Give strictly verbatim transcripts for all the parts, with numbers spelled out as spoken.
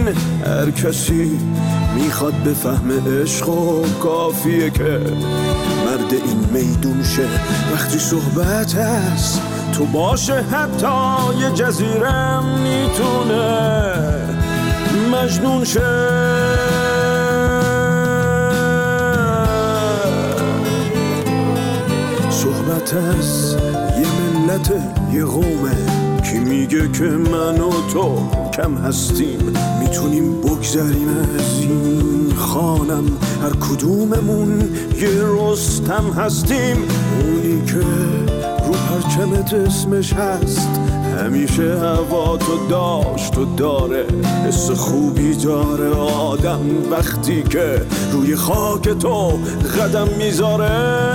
هر کسی میخواد بفهم عشق و کافیه که مرد این میدون شه. وقتی صحبت هست تو باشه حتی یه جزیره میتونه مجنون شه. صحبت از یه ملت یه قومه کی میگه که من و تو کم هستیم میتونیم بگذریم از این خانم. هر کدوممون یه رستم هستیم. اونی که رو پرچمت اسمش هست همیشه هوا تو داشت و داره. حس خوبی داره آدم وقتی که روی خاک تو قدم میذاره.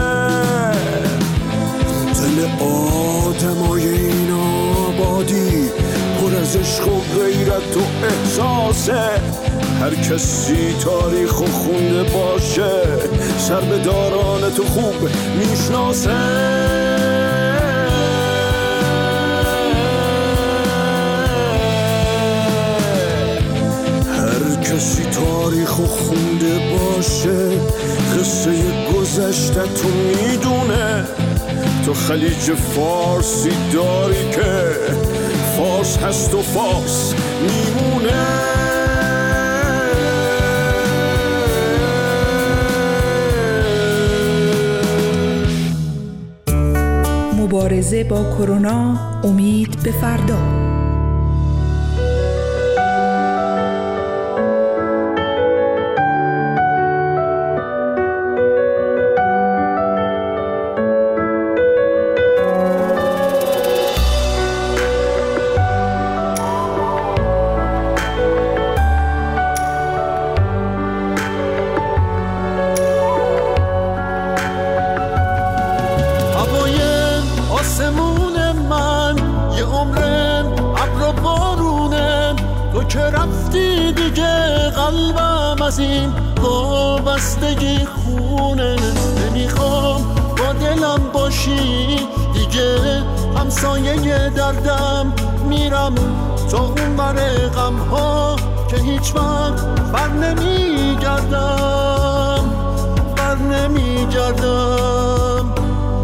دل آدمای این آبادی پر از عشق و غیرت و احساسه. هر کسی تاریخ و خونده باشه سر به داران تو خوب میشناسه. هر کسی تاریخ و خونده باشه قصه گذشته تو میدونه. تو خلیج فارسی داری که فارس هست و فارس میمونه. مبارزه با کرونا، امید به فردا. از این وابستگی خونه نمیخوام با دلم باشی دیگه. همسایه دردم میرم تا اون بر غم ها که هیچ وقت بر نمیگردم بر نمیگردم.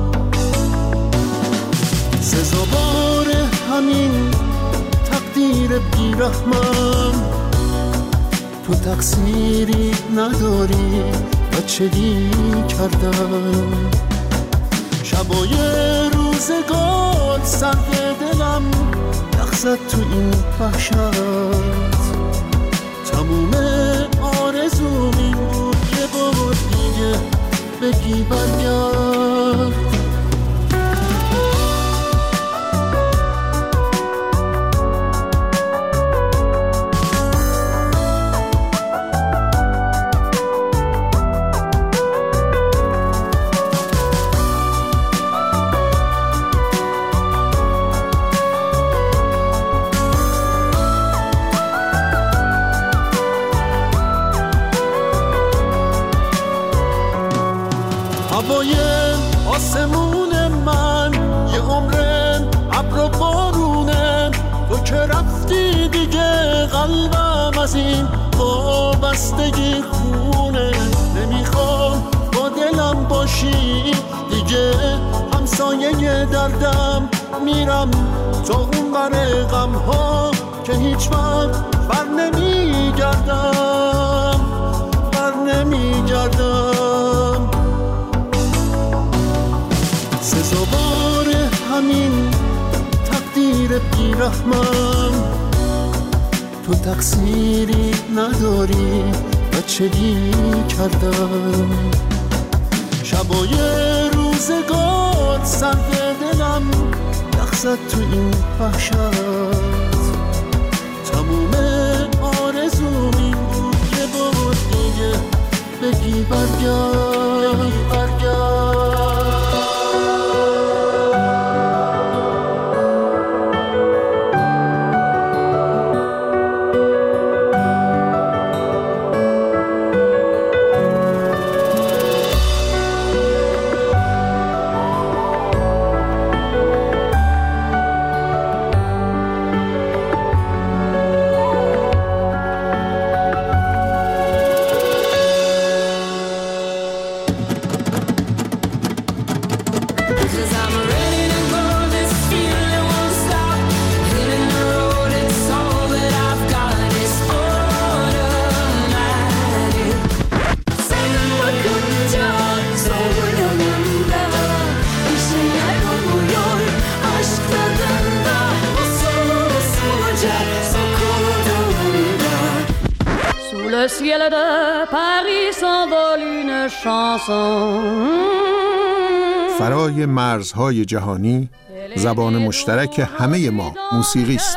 سزاوار همین تقدیر بیرحمم. تو تقصیری نداری بچگی کردم. شبای روزگار سرد دلم یخزد تو این وحشت. تموم آرزوم این بود یه بار دیگه بگی برگرد. هوای آسمون من یه عمرن ابر و بارونن. تو که رفتی دیگه قلبم از این وابستگی خونه نمیخوام با دلم باشی دیگه. همسایه دردم میرم تا اون بر غم ها که هیچ وقت بر نمیگردم بر نمیگردم. سزاوار همین تقدیر بیرحمم. تو تقصیری نداری بچگی کردم. شبای روزگار سرد دلم یخزد تو این وحشت. تموم آرزوم این بود یه بار دیگه بگی برگرد برگرد. le ciel de Paris s'envole une chanson. فرای مرزهای جهانی زبان مشترک همه ما موسیقی است.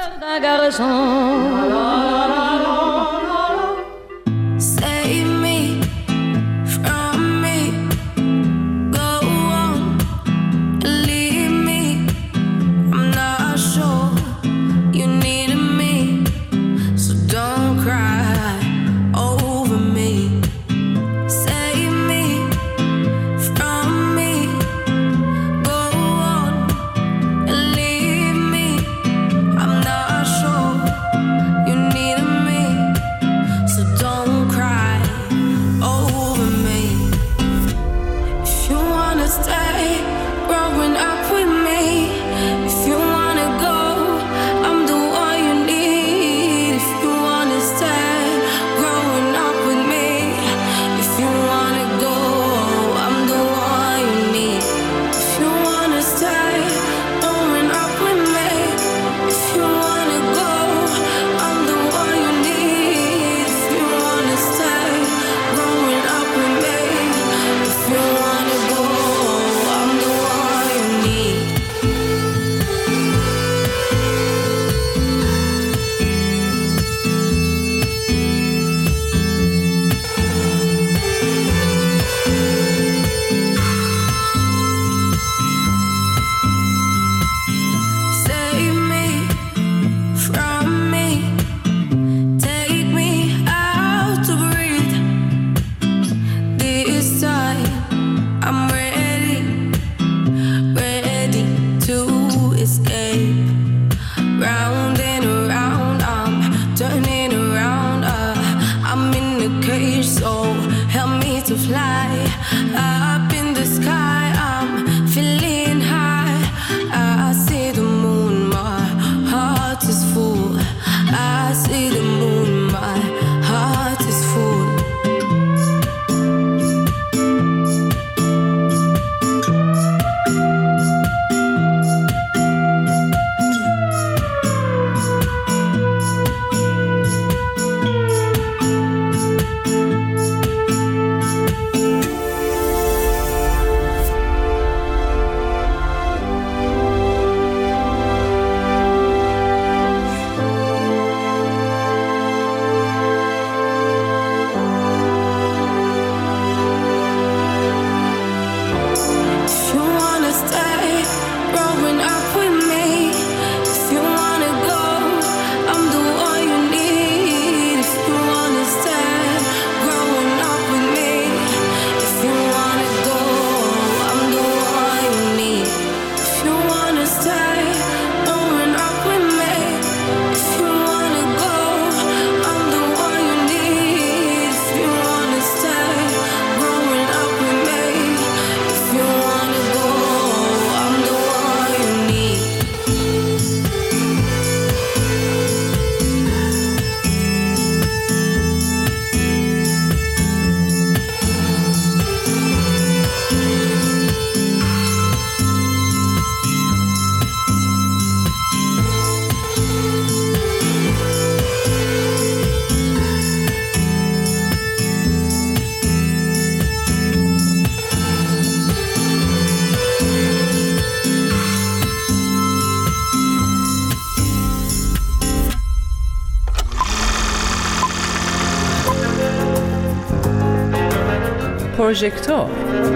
پروژکتور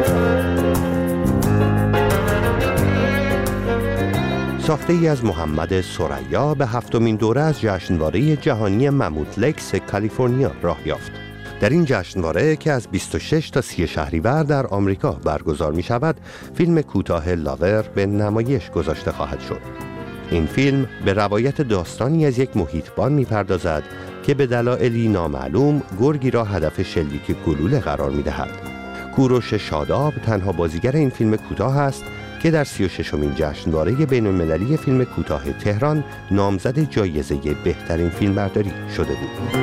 ساخته ای از محمد ثریا به هفتمین دوره از جشنواره جهانی مموت لکس کالیفرنیا راه یافت. در این جشنواره که از بیست و شش تا سی شهریور در آمریکا برگزار می شود، فیلم کوتاه لاور به نمایش گذاشته خواهد شد. این فیلم به روایت داستانی از یک محیطبان می پردازد که به دلایلی نامعلوم گرگی را هدف شلیک گلوله قرار می دهد. کوروش شاداب تنها بازیگر این فیلم کوتاه است که در سی و ششمین جشنواره بین‌المللی فیلم کوتاه تهران نامزد جایزه بهترین فیلمبرداری شده بود.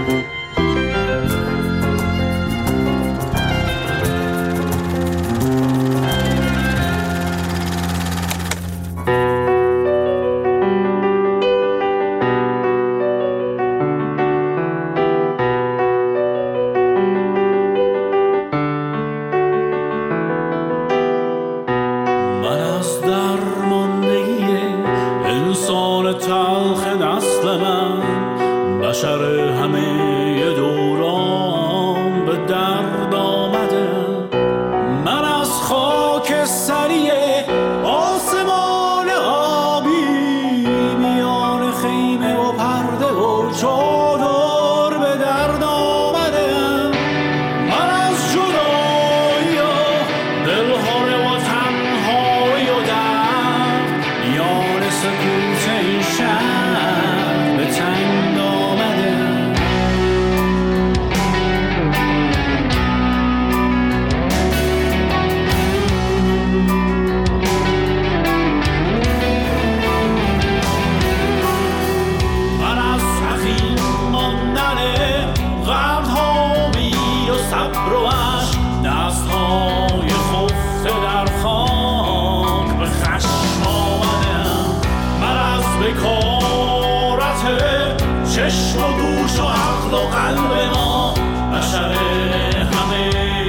چشم و گوش و عقل و قلب ما بشر همه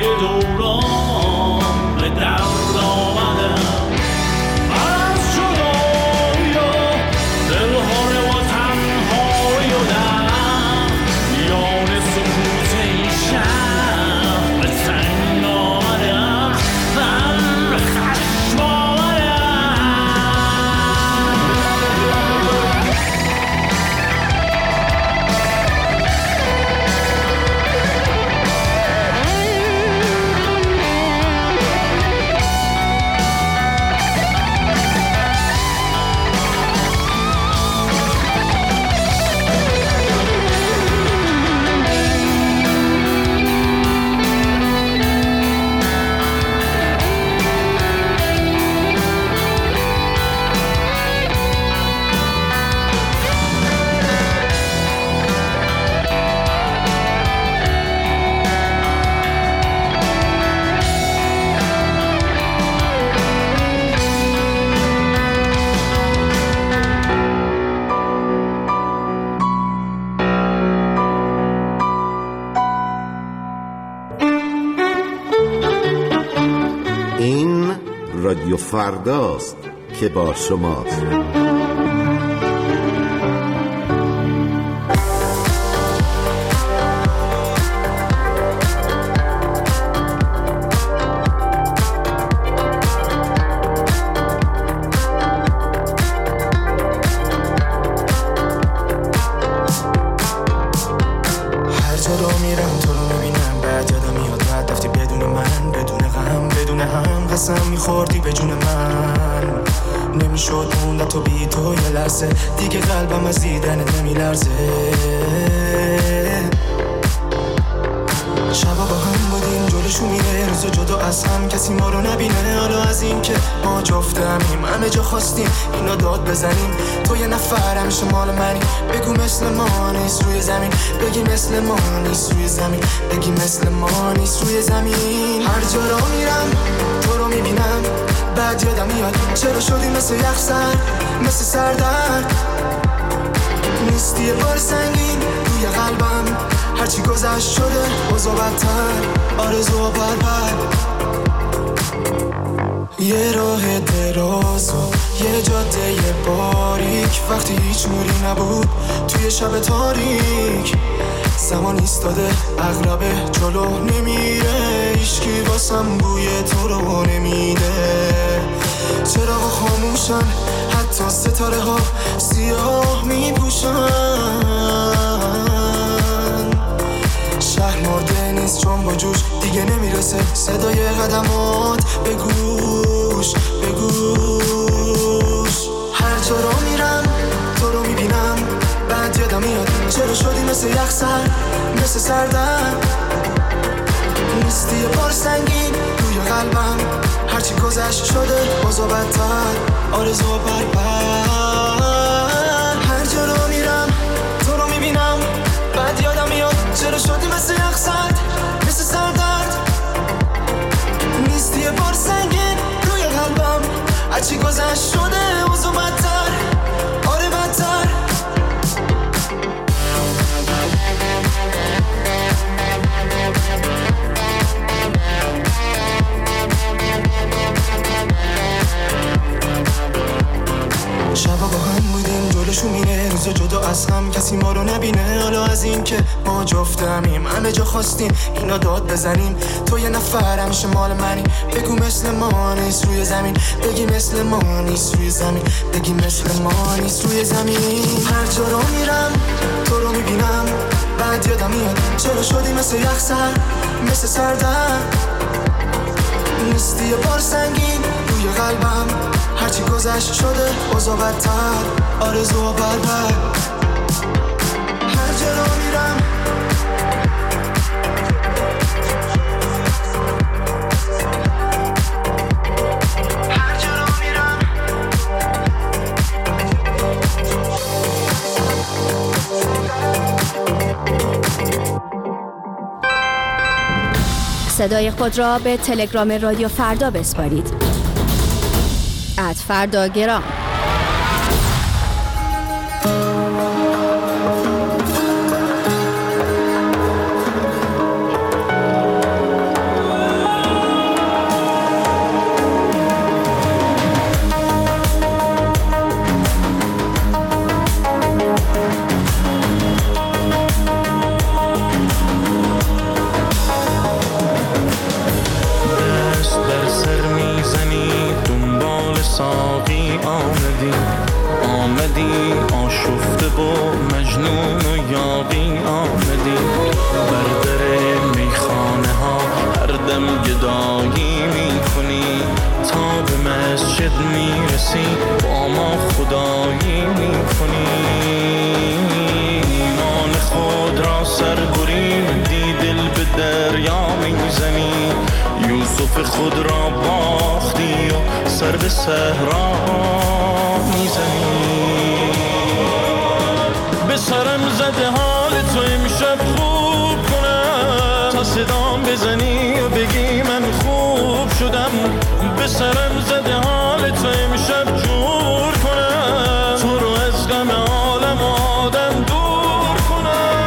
دوران به درد آمدم از جدایی و دلهاره و تنهایی و دم میان سکوت این شب به سنگ آمدم من به خشم آمدم. این رادیو فرداست که با شماست. هر جا رو میرم تو رو میبینم، بعد یادم میاد بعد رفتی بدون من، بدون غم بدون هم، قسم میخوردی به جون من. نمیشد موند تو بی تو یه لحظه دیگه، قلبم از دیدنت نمیلرزه. شبا با هم بودیم جلوشو میره روزا جدا از هم، کسی ما رو نبینه. حالا از این که ما جفتمیم همه جا خواستیم اینا داد بزنیم، تو یه نفر همیشه مال منی. بگو مثل ما نیست روی زمین، بگی مثل ما نیست روی زمین، بگی مثل ما نیست روی زمین. هر جا را میرم تو رو میبینم، بعد یادم میاد چرا شدی مثل یخ سر، مثل سردرد. نیستی یه بار سنگین روی قلبم، هرچی گذشت شده اوضاع بدتر، آرزو و پرپر. یه راه دراز و یه جاده باریک، وقتی هیچ نوری نبود توی شب تاریک. زمان ایستاده اغربه جلو نمیره، هیچکی واسم بوی تو رو نمیده. چراغ خاموشن حتی ستاره ها سیاه میپوشن. شهر مرده نیست چون با جوش دیگه نمیرسه صدای قدمات به گوش به گوش. هر جا را میرم تو رو میبینم، بعد یادم میاد چرا شدی مثل یخ سر، مثل سردرد. نیستی یه بار سنگین روی قلبم، هرچی گذشت شده اوضاع بدتر، آرزو و پرپر. هر جا را میرم تو رو میبینم، بعد یادم میاد چرا شدی مثل یخ سرد، مثل سردرد. نیستی یه بار سنگین روی قلبم، هرچی گذشت شده اوضاع بدتر، آره بدتر. شبا با هم بودیم جلوشو میره روزا جدا از هم، کسی ما رو نبینه. حالا از این که ما جفتمیم همه جا خواستیم اینا داد بزنیم، تو یه نفر همیشه مال منی. بگو مثل ما نیست روی زمین، بگی مثل ما نیست روی زمین، بگی مثل ما نیست روی زمین. هر جا رو میرم تو رو میبینم، بعد یادم میاد چرا شدی مثل یخ سر، مثل سردرد. نیستی یه بار سنگین روی قلبم، هرچی گذشت شده اوضاع بدتر، آرزو و پرپر. هر جا را میرم هر جا را میرم صدای خود را به تلگرام رادیو فردا بسپارید. ات فرداگرام. باختیم بر در میخانه ها هر دم گدایی میکنی تا به مسجد میرسی با ما خدایی میکنی ایمان خود را سر بریم دی دل به دریا میزنی یوسف خود را باختی و سر به صحرا میزنی به سرم زده حال تو امشب خوب کنم تا صدام بزنی و بگی من خوب شدم به سرم زده حال تو امشب جور کنم تو رو از غم عالم آدم دور کنم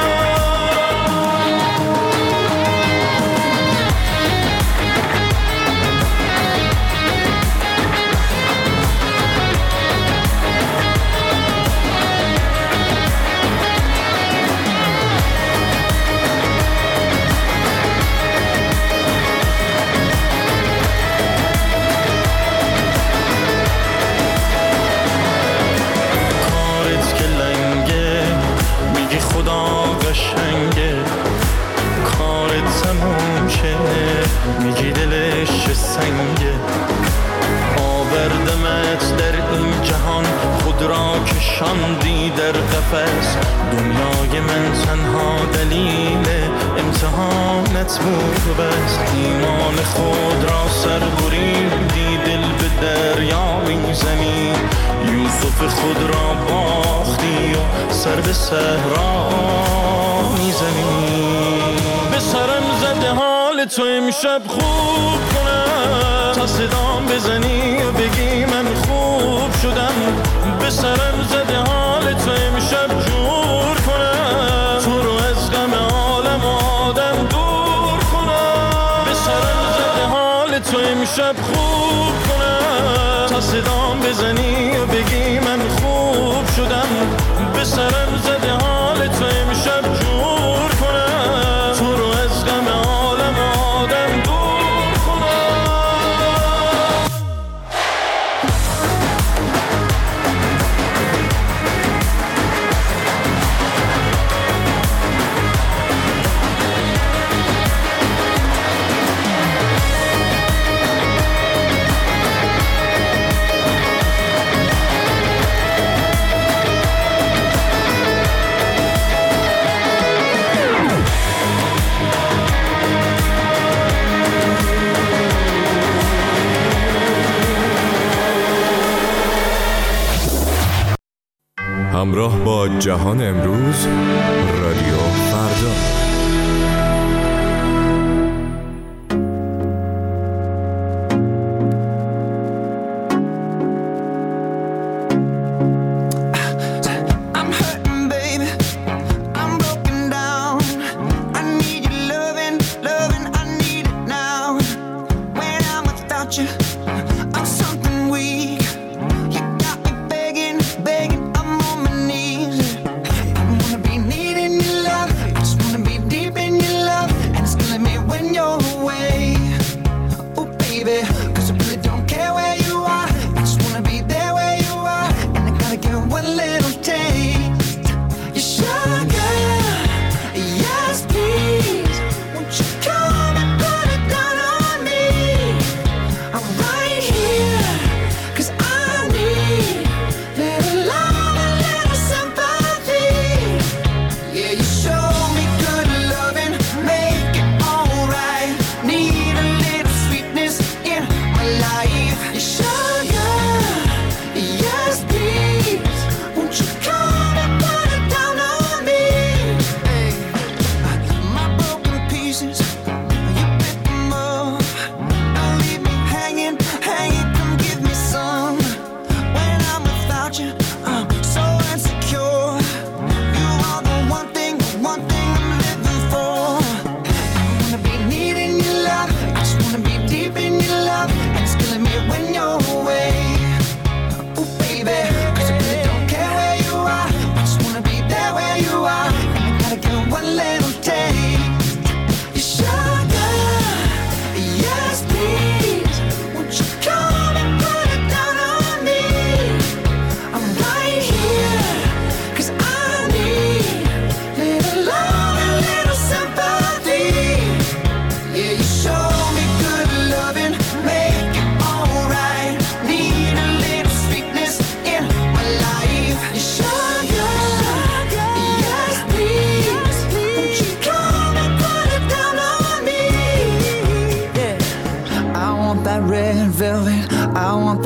میگی دلش سنگه آوردمت در این جهان خود را کشاندی در قفس دنیای من تنها دلیل امتحانت بود بس ایمان خود را سر بریدی دل به دریا میزنی یوسف خود را باختی و سر به صحرا میزنی به سرم زده حال تو امشب خوب کنم تا صدام بزنی و بگی من خوب شدم به سرم زده حال تو امشب جور کنم تو رو از غم عالم آدم دور کنم به سرم زده حال تو امشب خوب کنم تا صدام بزنی و بگی من خوب شدم به سرم زده حال تو امشب جور کنم تو رو از غم عالم آدم دور کنم همراه با جهان امروز رادیو فردا. Begging, I'm on my knees. I wanna be needing your love.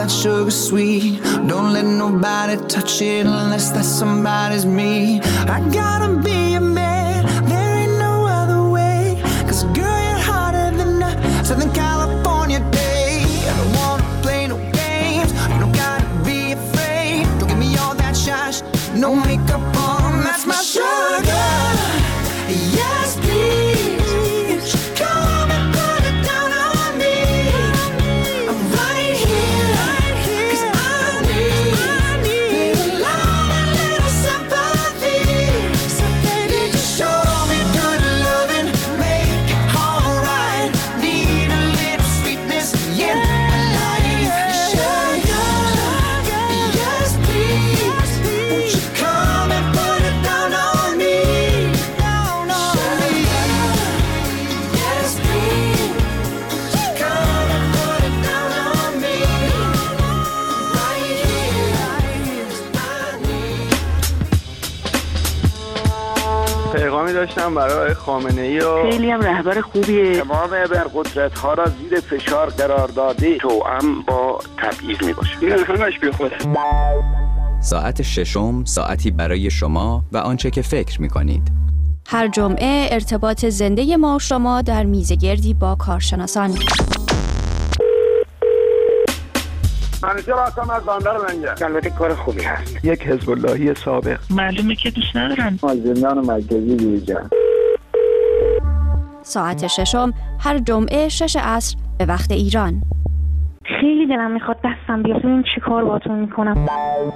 that sugar sweet. Don't let nobody touch it unless that somebody's me. I gotta be a man, there ain't no other way. Cause girl, you're hotter than a Southern California day. I don't wanna play no games, you don't gotta be afraid. Don't give me all that shush, no makeup on, that's my sugar. Yes, please, come and put it down on me. I'm right here, cause I need, need a lot, a little sympathy. So baby, just show me good loving, make it alright. Need a little sweetness in my life. Sugar, yes please, won't you come and put it down on me? پیغامی داشتم برای خامنه‌ای و خیلی هم رهبر خوبیه. تمام ابرقدرت‌ها را زیر فشار قرار داده، توأم با تبعیض میباشه. این همش بیخوده. ساعت ششم، ساعتی برای شما و آنچه که فکر می‌کنید. هر جمعه ارتباط زنده ما و شما در میزگردی با کارشناسان. منیجر هستم از بندر لنگر. البته کار خوبی هست. یک حزب اللهی سابق. معلومه که دوست ندارن. از زندان مرکزی بیرون. ساعت ششم هر جمعه شش عصر به وقت ایران. خیلی دلم میخواد دستم بیاد ببینم چی کار باهاتون میکنم.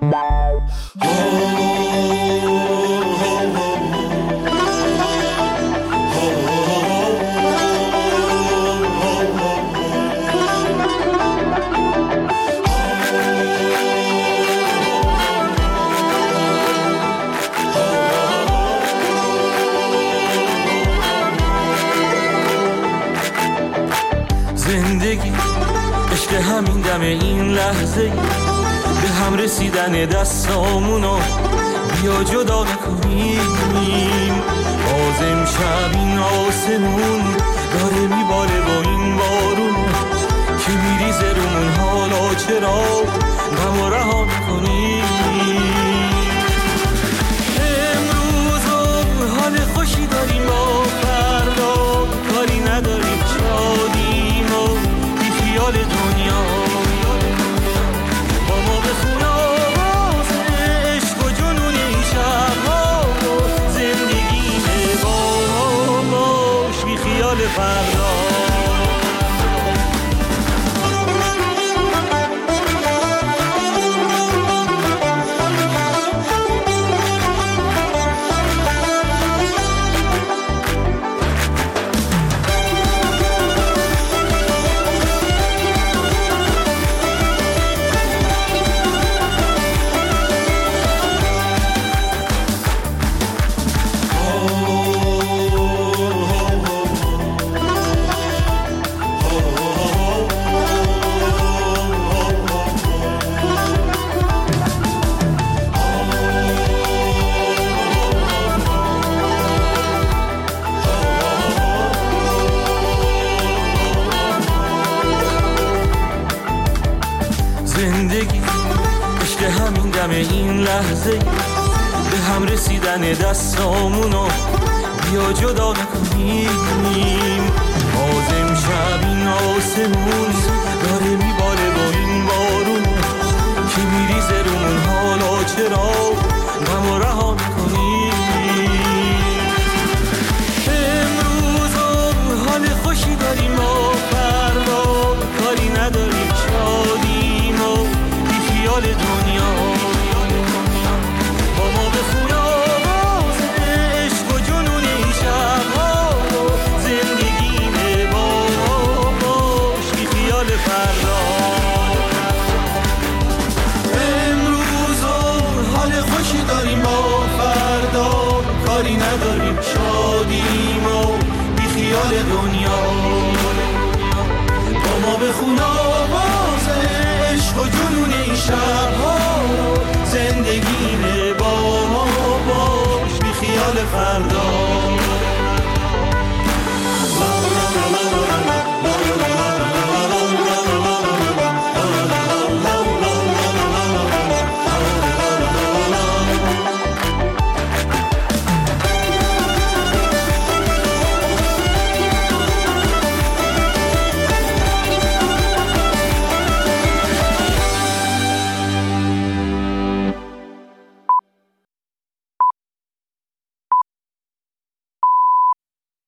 زندگی عشق همین دم این لحظه، به هم رسیدن دستامونو بیا جدا نکنیم. باز امشب این آسمون داره میباره با این بارون که میریزه رومون، حالا چرا غم و رها میکنیم؟ امروز حال خوشی داریم، با فردا کاری نداریم، شادیم و بی خیال دنیا. با ما بخون آواز عشق و جنون این شبها، زندگی با باش بی خیال فردا. زندگی عشق همین دم این لحظه، به هم رسیدن دستامونو بیا جدا نکنیم. باز امشب این آسمون داره میباره با این بارون که میریزه رومون، حالا چرا غم و رها میکنیم؟